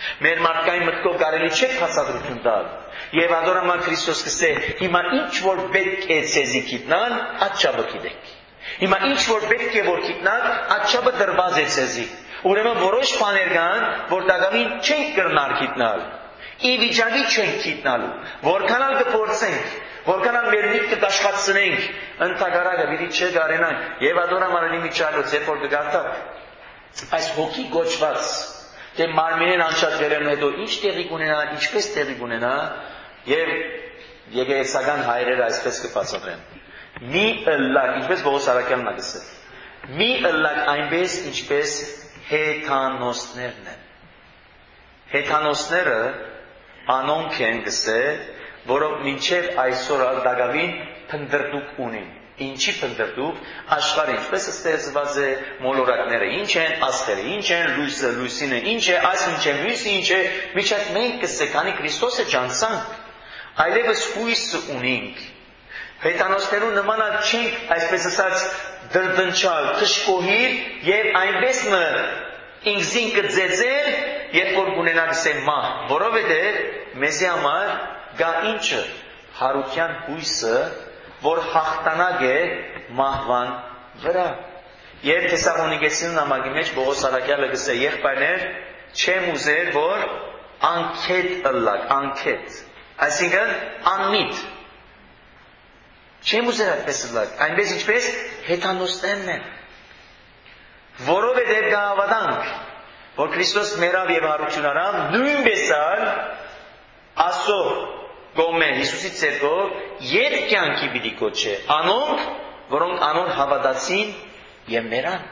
Մեր մարդկային մտքով կարելի չէ փաստադրություն տալ։ Եվ ադորաման Քրիստոս կսե, հիմա ինչ որ պետք է ցեզի գիտնալ, աչչաբը գիտեք։ Հիմա ինչ որ պետք է որ գիտնալ, աչչաբը դրված է ցեզի։ Ուրեմն որոշ բաներ կան, որ դակամին չենք կրնար գիտնալ։ Ի վիճակի չենք գիտնալու։ Որքանալ կփորձենք, որքանալ մեր միտքը կաշխատցնենք, ընդհակառակը պիտի չգարենանք։ Եվ ադորաման իմիջալոց երբ որ կգարտակ այս հոգի գոչված թե մարմինեն անջատվելն հետո ինչ տեղի կունենա, ինչպես տեղի կունենա, եւ եկեղեցական հայրերը այսպես կբացատրեն։ Մի ըլլակ, ինչպես Պողոս Արաքյալն ա գսել, մի ըլլակ այնպես, ինչպես հեթանոսներն են։ Հեթանոսները անոնք են գսել, որոնք մինչև այսօր դակավին փնդրդուկ ունին։ Ինչի փնդրդուկ, աշխարհը ինչպես ստեղծված է, մոլորակները ինչ են, աստղերը ինչ են, լույսը, լույսինը ինչ է, այս ինչ է, լույսը ինչ է, միջակ մենք կսենք, քանի Քրիստոսը ջանցանք, այլևս հույսը ունենք։ Հեթանոսներու նմանալ չենք, այսպես ասած, դրդնչալ, թշկոհիր եւ այնպես մը ինքզին կձեծել, երբ որ կունենա գսեմ մահ, որովհետեւ մեզի համար գա ինչը հարության հույսը, որ հաղթանակ է մահվան վրա։ Եվ Թեսաղոնիկեցին նամակի մեջ Պողոս Արաքյալը գսե, եղբայրներ, չեմ ուզեր, որ անքետ ըլլակ, անքետ, այսինքն անմիտ։ Չեմ ուզեր այդպես ըլլակ, այնպես ինչպես հեթանոսներն են։ Որովհետև գա հավատանք, որ Քրիստոս մերավ եւ հարություն արավ, նույնպես ալ ասո գոմե Հիսուսի ցերկով ետ կյանքի պիտի կոչե անոնք, որոնք անոր հավատացին եւ մերան։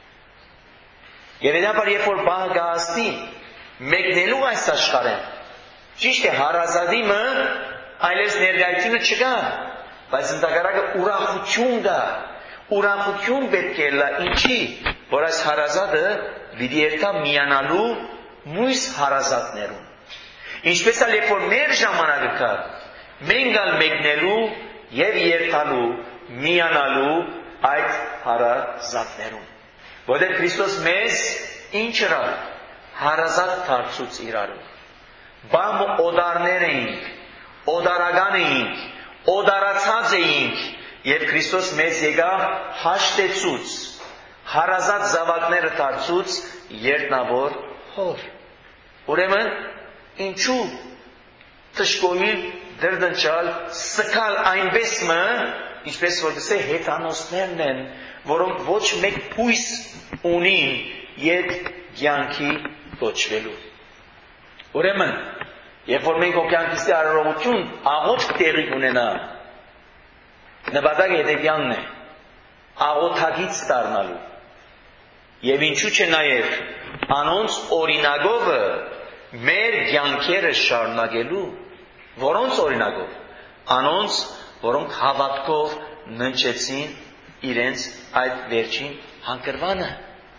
Եվ հետապար երբ որ բան գահստի մեկնելու այս աշխարհեն, ճիշտ է հարազատիմը այլևս ներկայությունը չկա, բայց ընդհակառակը ուրախություն կա, ուրախություն պետք է լա ինչի, որ այս հարազատը պիտի երթա միանալու մույս հարազատներուն։ Ինչպես ալ երբ որ մեր ժամանակը կա, մենք ալ մեկնելու եւ երթալու, միանալու այդ հարազատներուն։ Որտեղ Քրիստոս մեզ ինչ ըրավ, հարազատ դարձուց իրարու։ Բամ օդարներ էինք, օդարական էինք, օդարացած էինք, եւ Քրիստոս մեզ եկավ հաշտեցուց, հարազատ զավակները դարձուց երտնավոր հոր։ Ուրեմն ինչու թշկոհի դրդնչալ սկալ այնպես մը, ինչպես որ գսե հեթանոսներն են, որոնք ոչ մեկ հույս ունին ետ կյանքի կոչվելու։ Ուրեմն, երբ որ մենք կյանքիստի արարողություն աղոթք տեղի ունենա, նպատակը հետևյալն է, աղոթագից դառնալու։ Եվ ինչու՞ չէ նաև անոնց օրինակովը մեր կյանքերը շարունակելու, որոնց օրինակով, անոնց, որոնք հավատքով ննչեցին իրենց այդ վերջին հանգրվանը։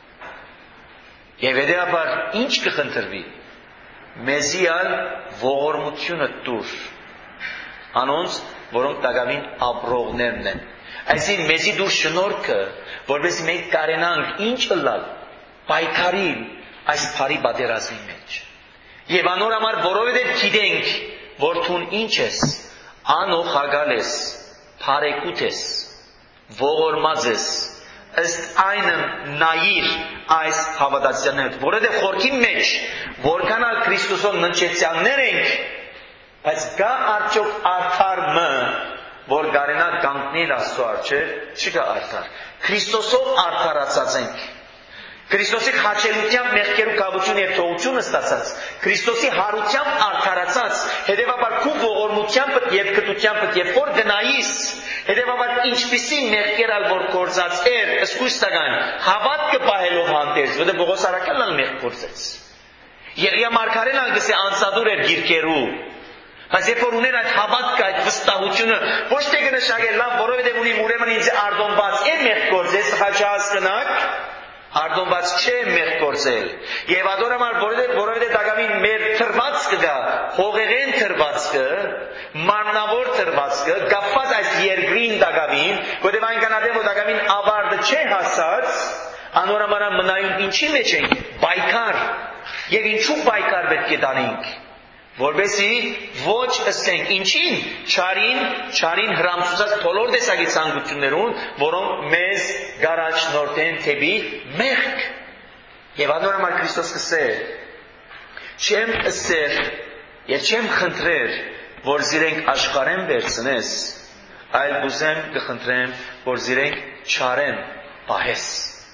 Եվ հետեւաբար ինչ կխնդրվի, մեզի ալ ողորմությունը տուր, անոնց, որոնք տակավին ապրողներն են։ Այսինքն մեզի դուր շնորհքը, որովհետեւ մենք կարենանք ինչ ըլլալ, պայքարիլ այս բարի պատերազմի մեջ։ Եվ անոր համար որովհետև գիտենք, որ թուն ինչ ես, անոխագալ ես, փարեկուտ ես, ողորմած ես, ըստ այնը նայիր այս հավատացյալներդ, որովհետև խորքի մեջ, որքան ալ Քրիստոսով ննչեցյալներ ենք, բայց գա արդյոք արդար մը, որ գարենա կանգնել Աստծո առջև, չկա արդար։ Քրիստոսով արդարացած ենք։ Քրիստոսի խաչելությամբ մեղքերու կավություն եւ թողությունը ստացած, Քրիստոսի հարությամբ արդարացած, հետեւաբար քու ողորմությամբ եւ կտությամբ եւ որ գնայիս, հետեւաբար ինչպիսի մեղքերալ որ կործած էր, ըսկույստական հավատքը պահելով հանդերձ, որտեղ Պողոս Արաքյալն մեղք կործեց։ Եղիա մարգարեն անգսե անցադուր էր գիրքերու, բայց երբ որ ուներ այդ հավատքը, այդ վստահությունը, ոչ թե կնշակել լավ, որովհետեւ ունի ուրեմն ինձ արդոնված է մեղք կործեց, խաչած կնակ արդոնված չէ մեղք կործել։ Եվ ադորամար որովհետև դակամին մեր թրվածքը գա, հողեղեն թրվածքը, մարմնավոր թրվածքը, գապված այս երկրին դակամին, որովհետև այնքան ադեմ որ դակամին ավարտը չէ հասած, անորամարա մնայուն ինչի մեջ ենք, բայկար, Եվ ինչու պայքար պետք է տանենք, որովհետեւ ոչ ըսենք ինչին, չարին հրամցուցած բոլոր տեսակի ցանկություններուն, որոնք մեզ գարաչնորթեն թեպի մեղք։ Եվ անորոմալ Քրիստոս կսե, չեմ ըսեր եւ չեմ խնդրեր, որ զիրենք աշխարհեն վերցնես, այլ բուզեմ կխնդրեմ, որ զիրենք չարեն պահես։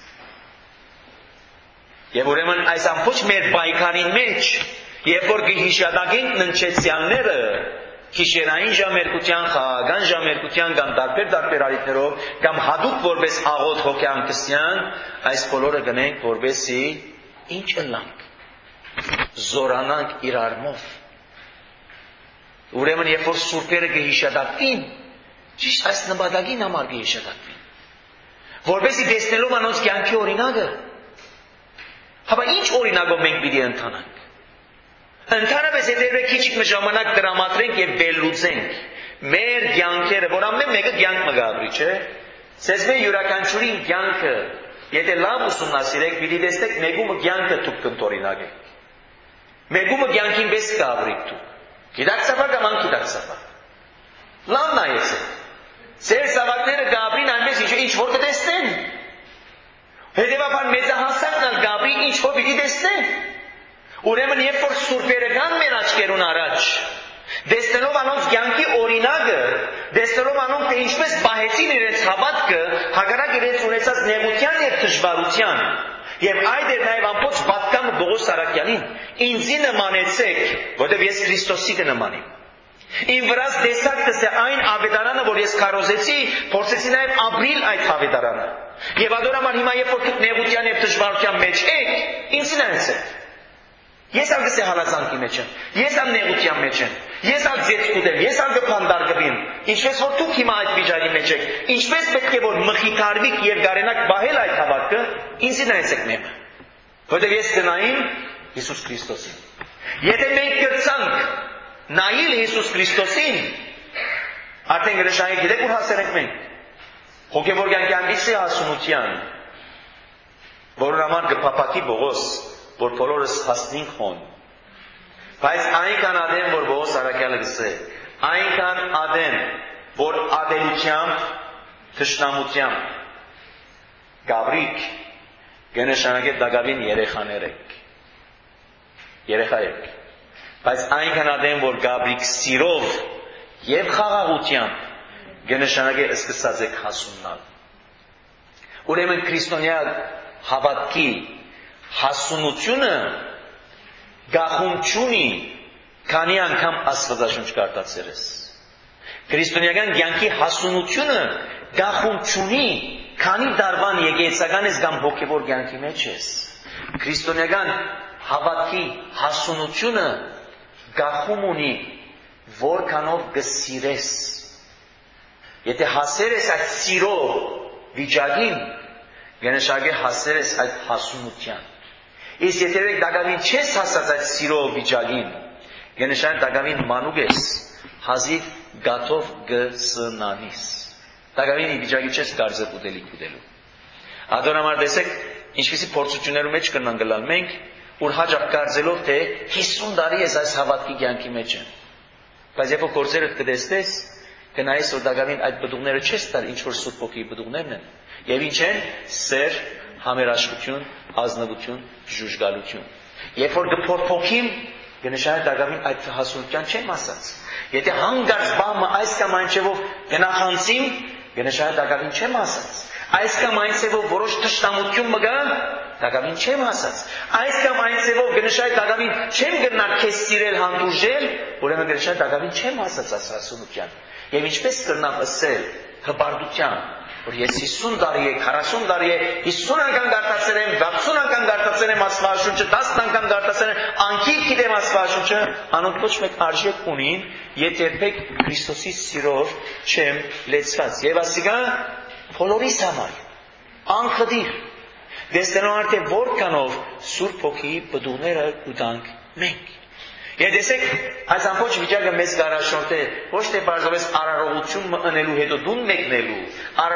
Եվ ուրեմն այս ամբողջ մեր պայքարին մեջ, երբ որ կհիշատակենք ննչեցյանները, գիշերային ժամերկության, խաղաղան ժամերկության կամ տարբեր արիտներով, կամ հատուկ որպես աղոտ հոգյան քրիստիան, այս բոլորը գնենք որպեսզի ինչ ըլլանք, զորանանք իրարմով։ Ուրեմն երբ որ սուրբերը կհիշատակվին, ճիշտ այս նպատակին համար կհիշատակվին, որպեսզի տեսնելով անոնց կյանքի օրինակը, հապա ինչ օրինակով մենք պիտի ընթանանք։ Ընդհանրապես հետևե քիչ ժամանակ դրամատրենք եւ վերլուծենք մեր կյանքերը, որ ամեն մեկը կյանք մը գաբրի, չէ՞։ Սեզմե յուրաքանչյուրին կյանքը, եթե լավ ուսումնասիրեք, պիտի տեսնեք մեկումը կյանքը դուք կընտորինակեք։ Մեկումը կյանքին պես գաբրիք դուք։ Գիտակ սավակ կամ անգիտակ սավակ։ Լավ նայեցեք։ Ձեր սավակները գաբրին այնպես ինչ որ կտեսնեն։ Հետևաբար մեծահասակն ալ գաբրի ինչ որ պիտի տեսնեն։ Ուրեմն երբ որ սուրբերը կան մեր աչքերուն առաջ, տեսնելով անոնց կյանքի օրինակը, տեսնելով անոնք թե ինչպես պահեցին իրենց հավատքը, հակառակ իրենց ունեցած նեղության եւ դժվարության, եւ այդ էր նաեւ ամբողջ պատկանը Պողոս Սարաքյանին, ինձի նմանեցեք, որտեղ ես Քրիստոսի կնմանեմ։ Իմ վրաս տեսակ դե այն ավետարանը, որ ես քարոզեցի, փորձեցի նաեւ ապրիլ այդ ավետարանը։ Եվ adorամար հիմա երբ որ դուք նեղության եւ դժվարության մեջ եք, ինձին նայեցեք։ Ես ալ գսե հալածանքի մեջ եմ, ես ալ նեղության մեջ եմ, ես ալ ձեծ կուտեմ, ես ալ գփանդարգվիմ, ինչպես որ դուք հիմա այդ վիճակի մեջ եք, ինչպես պետք է որ մխիթարվիք եւ գարենաք բահել այդ հավատքը, ինձ նայեցեք մեմը, որտեղ ես կնայեմ Հիսուս Քրիստոսին։ Եթե մենք կրցանք նայել Հիսուս Քրիստոսին, արդեն գրշային գիտեք որ հասել ենք մենք, հոգևոր կյանքի ամբիցի հասունության, որը համար կփափակի Պողոս, որ բոլորս հասնենք հոն։ Բայց այնքան ադեմ, որ Պողոս Սարաքյալը գսե, այնքան ադեմ, որ ադելությամբ, թշնամությամբ, գաբրիք, կնշանակե դակավին երեխաներ եք։ Երեխա եք։ Բայց այնքան ադեմ, որ գաբրիք սիրով եւ խաղաղությամբ, կնշանակե սկսած եք հասուննալ։ Ուրեմն քրիստոնյա հավատքի հասունությունը գախում չունի, քանի անգամ Աստվածաշունչ կարդացել ես։ Քրիստոնեական կյանքի հասունությունը գախում չունի, քանի դարվան եկեղեցական ես կամ հոգևոր կյանքի մեջ ես։ Քրիստոնեական հավատքի հասունությունը գախում ունի, որքանով կսիրես։ Եթե հասեր ես այդ սիրո վիճակին, կնշանակե հասեր ես այդ հասունության։ Իսկ եթե դակավին չես հասած այդ սիրո վիճակին, կնշանակե դակավին մանուկ ես, հազիվ գաթով գսնանիս։ Դակավին ի վիճակի չես կարծել ուտելու։ Ադոնամար տեսեք, ինչպիսի փորձություններում մեջ կնան գլալ մենք, որ հաջող կարծելով թե 50 տարի ես այս հավատքի կյանքի մեջ եմ։ Բայց երբ որ գործերը կտեսնես, կնայես որ դակավին այդ բդուղները չես տալ ինչ որ Սուրբ Հոգի բդուղներն են։ Եվ ինչ են սեր, համերաշխություն, ազնվություն, ժուժգալություն։ Երբ որ կփոփոխիմ, կնշանակե դակավին այդ հասունության չեմ ասած։ Եթե հանգարց բամը այս կամ այն չեվով գնախանցիմ, կնշանակե դակավին չեմ ասած։ Այս կամ այն ցեվով որոշ թշնամություն մգա, դակավին չեմ ասած։ Այս կամ այն ցեվով կնշանակե դակավին չեմ գնալ քեզ սիրել հանդուրժել, ուրեմն կնշանակե դակավին չեմ ասած այս հասունության։ Եվ ինչպես կրնամ ասել հբարդության, որ ես 50 տարի է, 40 տարի է, 50 անգամ գարտացել եմ, 60 անգամ գարտացել եմ Աստվածաշունչը, 10 անգամ գարտացել եմ, անկիր գիտեմ Աստվածաշունչը, անոնք ոչ մեկ արժեք ունին, եթե երբեք Քրիստոսի սիրով չեմ լեցված։ Եվ ասիկա բոլորիս համար անխդիր դեսնող արդեն որքանով Սուրբ Հոգիի բդուղները կուտանք մենք։ Եվ տեսեք, այս ամբողջ վիճակը մեզ կառաջնորդ է ոչ թե բարձրապես արարողություն մնելու հետո դուն մեկնելու,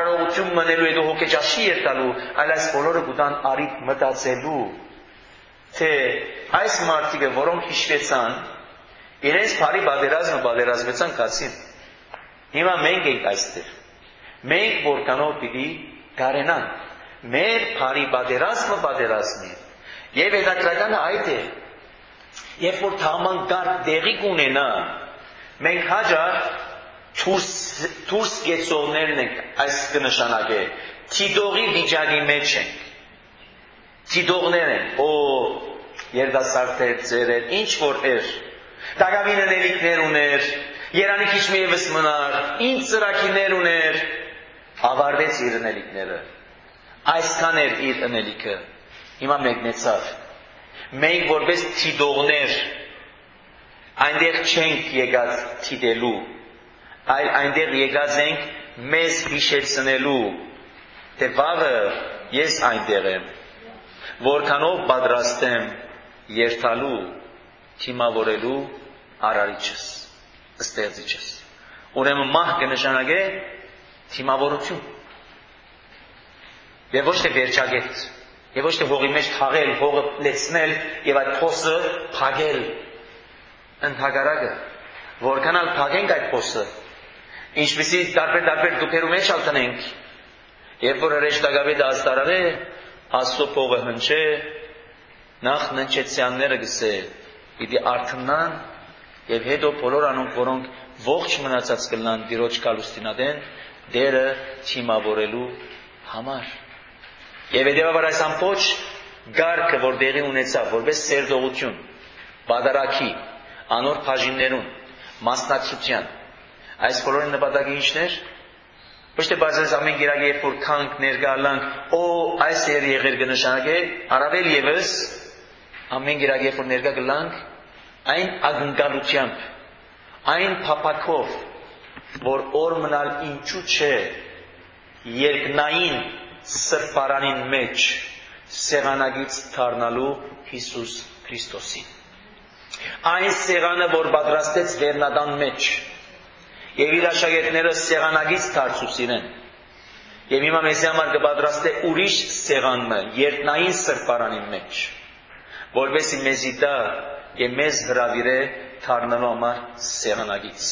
արարողություն մնելու հետո հոգեճաշի երթալու, այլ այս բոլորը կուտան արիք մտածելու, թե այս մարդիկը, որոնք հիշվեցան, իրենց բարի պատերազմեցան կացին։ Հիմա մենք ենք այստեղ։ Մենք որքանով պիտի կարենանք։ Մեր բարի պատերազմի։ Եվ հետաքրքրականը այդ է։ Երբ որ թաղման կարգ տեղի կունենա, մենք հաջող դուրս գեցողներն ենք, այս կնշանակե, թիդողի վիճակի մեջ ենք։ Թիդողներ են, երդասարտեր, ծերեր, ինչ որ էր, տակավին ընելիքներ ուներ, երանի քիչ մի ևս մնար, ինչ ծրագիրներ ուներ, ավարտեց իր ընելիքները։ Այսքան էր իր ընելիքը, հիմա մեկնեցավ։ Մենք որպես թիդողներ այնտեղ չենք եկած թիդելու, այլ այնտեղ եկած ենք մեզ հիշեցնելու, թե վաղը ես այնտեղ եմ, որքանով պատրաստ եմ երթալու, թիմավորելու արարիչս, ստեղծիչս։ Ուրեմն մահ կնշանակե թիմավորություն։ Եվ ոչ թե վերջագետ, եւ ոչ թե հողի մեջ թաղել, հողը լեցնել եւ այդ փոսը փագել։ Ընդհակառակը, որքանալ փագենք այդ փոսը, ինչպեսի տարբեր դուփերու մեջ ալտնենք, երբ որ հրեշտակապետը աստարարե, Աստծո փողը հնչե, նախ ննչեցյանները գսե, պիտի արթնան եւ հետո բոլոր անոնք, որոնք ողջ մնացած կլան Տիրոջ կալուստինադեն, դերը թիմավորելու համար։ Եվ հետևաբար այս ամբողջ գարկը, որ դեղի ունեցավ, որպես սերտողություն, բادرակի, անոր բաժիններուն, մասնակցության, այս բոլորի նպատակը ինչն էր։ Ոչ թե բարձրացած ամեն գիրակի երբ որ քանք ներկալանք, այս եղեր կնշանակե, առավել եւս ամեն գիրակի երբ որ ներկա գլանք, այն ակնկալությամբ, այն փափակով, որ օր մնալ ինչու չէ երկնային սրբարանին մեջ սեղանագից դառնալու Հիսուս Քրիստոսին։ Այն սեղանը, որ պատրաստեց վերնադան մեջ, եւ իր աշակերտները սեղանագից դարձուցին են։ Եվ հիմա մեզ համար կպատրաստե ուրիշ սեղանը, երկնային սրբարանին մեջ, որովհետեւ մեզի դա եւ մեզ հրավիրե դառնալու համար սեղանագից։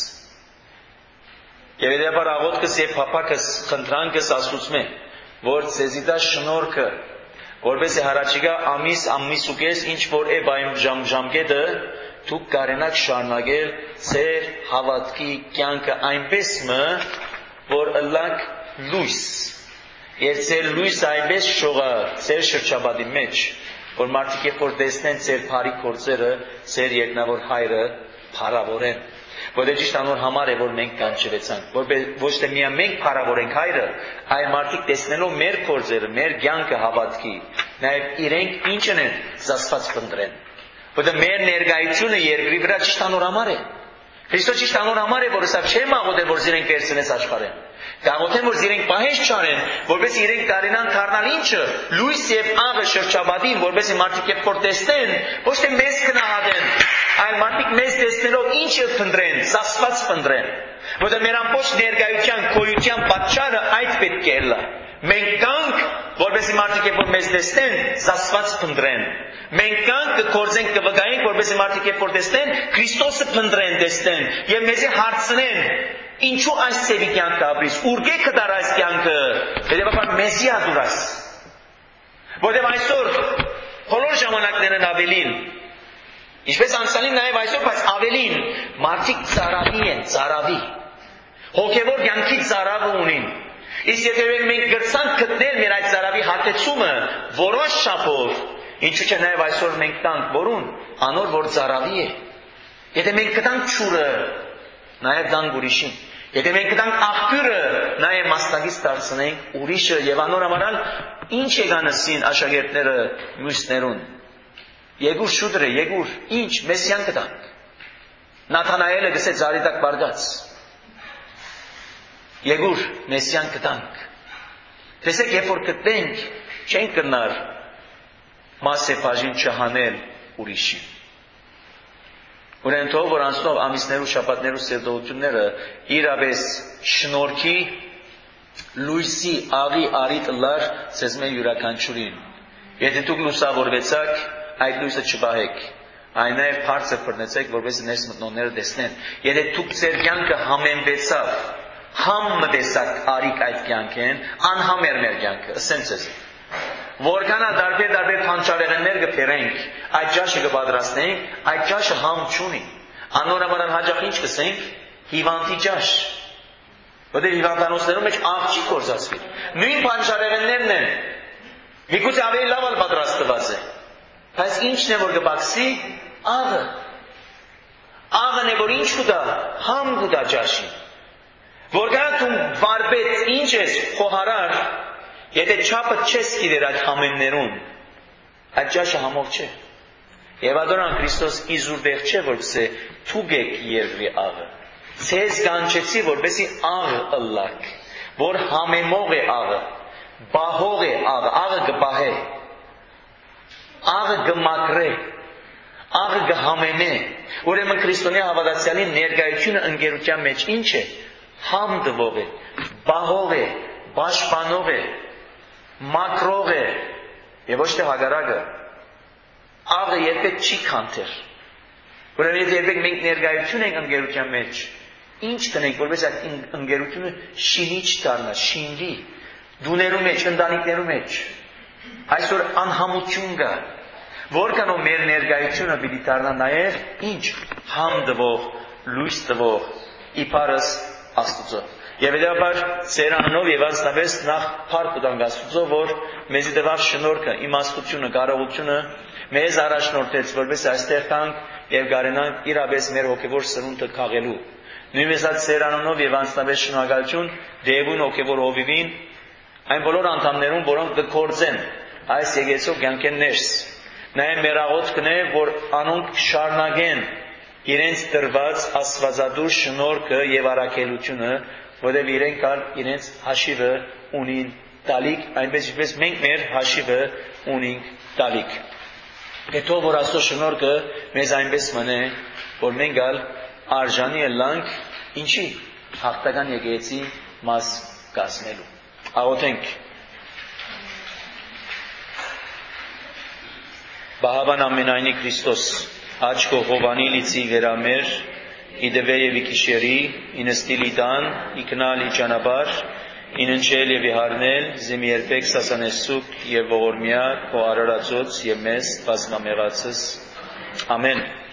Եվ դեպար աղոթքս եւ փափակս խնդրանքս Աստծո որ ցեզի դա շնորհքը, որովհետեւ հարաճիգա ամիս ու կես ինչ որ է բայմ ժամկետը դուք կարենաք շարունակել ձեր հավատքի կյանքը այնպես որ ըլլակ լույս եւ ձեր լույսը այնպես շողա ձեր շրջապատի մեջ որ մարդիկ երբ որ տեսնեն ձեր բարի գործերը ձեր երկնավոր հայրը փառավորեն որովհետեւ ճիշտ անոր համար է որ մենք կանչվեցանք ոչ թե միայն մենք փառավորենք հայրը այլ մարդիկ տեսնելով մեր գործերը մեր կյանքը հավատքի նաեւ իրենք ինչն են զասված փնտրեն որովհետեւ մեր ներկայությունը երկրի վրա ճիշտ անոր համար է Քրիստոս ճիշտ անոր համար է որ սա չէ մաղոտ է որ իրենք վերցնես աշխարհեն Գաղութեն որ իրենք պահես չարեն, որպես իրենք կարենան դառնալ ինչը, լույս եւ աղը շրջապատին, որպես մարդիկ երբ որ տեսնեն, ոչ թե մեզ գնահատեն, այլ մարդիկ մեզ տեսնելով ինչը փնտրեն, սասված փնտրեն։ Որտեղ մեր ամբողջ ներկայության, քոյության պատճառը այդ պետք է լա։ Մենք կանք, որպես մարդիկ երբ որ մեզ տեսնեն, սասված փնտրեն։ Մենք կանք կգործենք կվգայենք, որպես մարդիկ երբ որ տեսնեն, Քրիստոսը փնտրեն, տեսնեն եւ մեզի հարցնեն Ինչու այս ծևի կյանքը ապրիս, ուրգե կդար այս կյանքը, հետևաբար մեզի ադուրաս, որտև այսօր բոլոր ժամանակներն ավելին, ինչպես անցյալին նաև այսօր, բայց ավելին, մարդիկ ծարավի են, ծարավի, հոգևոր կյանքի ծարավը ունին, իսկ եթե մենք գրցանք գտնել մեր այդ ծարավի հատեցումը, որոշ շապով, ինչու չէ նաև այսօր մենք տանք, որուն, անոր որ ծարավի է, եթե մենք կտանք չուրը, նաև տանք ուրիշին, Եթե մենք կտանք աղբյուրը, նաև մասնակից դարձնենք ուրիշը եւ անոր համարալ ինչ եկանսին աշակերտները մյուսներուն։ Եգուր շուտրը, եգուր, ինչ մեսիան կտանք։ Նաթանայելը գսեց զարիտակ բարգած։ Եգուր մեսիան կտանք։ Տեսեք, երբ որ կտնենք, չենք կնար մասեփաժին չհանել ուրիշին։ Ուրեմն թող որ անցնող ամիսներու շաբաթներու սերտողությունները իրավես շնորհքի լույսի աղի արիտ լար ցեզ մեն յուրաքանչյուրին։ Եթե դուք լուսավորվեցաք, այդ լույսը չբահեք։ Այն նաև բարձր բռնեցեք, որովհետեւ ներս մտնողները տեսնեն։ Եթե դուք ձեր կյանքը համեմվեցավ, համտեսակ արիք այդ կյանքեն, անհամ էր մեր կյանքը, ասենք ձեզ։ Որքան դարբեր փանչարեղեններ կփերենք, այդ ճաշը կպատրաստենք, այդ ճաշը համ չունի։ Անորոշ հաջող ինչ կսենք, հիվանդի ճաշ։ Որտեղ հիվանդանոցներում մեջ աղ չի կորզածվի։ Նույն փանչարեղեններն են։ Միգուցե ավելի լավ պատրաստված է։ Բայց ինչն է որ կբացի, աղը։ Աղն է որ ինչ կուտա, համ կուտա ճաշի։ Որքան դու վարպետ ինչ ես խոհարար, եթե չափը չես գիտեր այդ համեններուն, այդ ճաշը համով չէ։ Եվ adorան Քրիստոս իզուր դեղ չէ, որպեսզի թուգեք երկրի աղը։ Ցեզ կանչեցի, որպեսզի աղ ըլլակ, որ համեմող է աղը, բահող է աղը կբահե, աղը կմակրե, աղը կհամեմե։ Ուրեմն քրիստոնյա հավատացյալի ներկայությունը ընկերության մեջ ինչ է։ Համ դվող է, բահող է, պաշտպանող է, մակրող է, եւ ոչ թե հագարակը։ Աղը երբեք չի քանթեր։ Ուրեմն եթե երբեք մենք ներկայություն ենք ընկերության մեջ, ինչ տնենք, որպես այդ ընկերությունը շինիչ դառնա, շինվի, դուներու մեջ, ընտանիքներու մեջ։ Այսօր անհամություն կա, որքանով մեր ներկայությունը պիտի դառնա նաև ինչ, համ դվող, լույս դվող, իբարս Աստուծո։ Եվ հետաբար ծեր անունով եւ անձնապես նախ փառք տանք Աստուծո, որ մեզի տվավ շնորհքը, իմաստությունը, կարողությունը մեզ առաջնորդեց, որպես այստեղ տանք եւ գարենանք իրապես մեր հոգեվոր սրունդը քաղելու։ Նույնպես այդ ծեր անունով եւ անձնապես շնորհակալություն դեպուն հոգեվոր հովիվին, այն բոլոր անդամներուն, որոնք կգործեն այս եկեղեցու կյանքեն ներս։ Նաեւ մեր աղոթքն է, որ անոնք շարունակեն իրենց տրված աստվածադուր շնորհքը եւ առաքելությունը, որովհետեւ իրենք կան իրենց հաշիվը ունին տալիք, այնպես ինչպես մենք մեր հաշիվը ունենք տալիք։ Հետո որ Աստծո շնորհքը մեզ այնպես մնե, որ մենք ալ արժանի ելանք ինչի հաղթական եկեղեցի մաս կազմելու։ Աղոթենք։ Բահավան ամենայնի Քրիստոս, աչքո հովանի լիցի վերամեր, իդվե եւ իքիշերի, ինստիլի դան, իքնալ իջանաբար, ինընչել եւ իհարնել, զիմի երբեք սասանեսուկ եւ ողորմյա, քո արարածոց եւ մեզ բազմամեղացս։ Ամեն։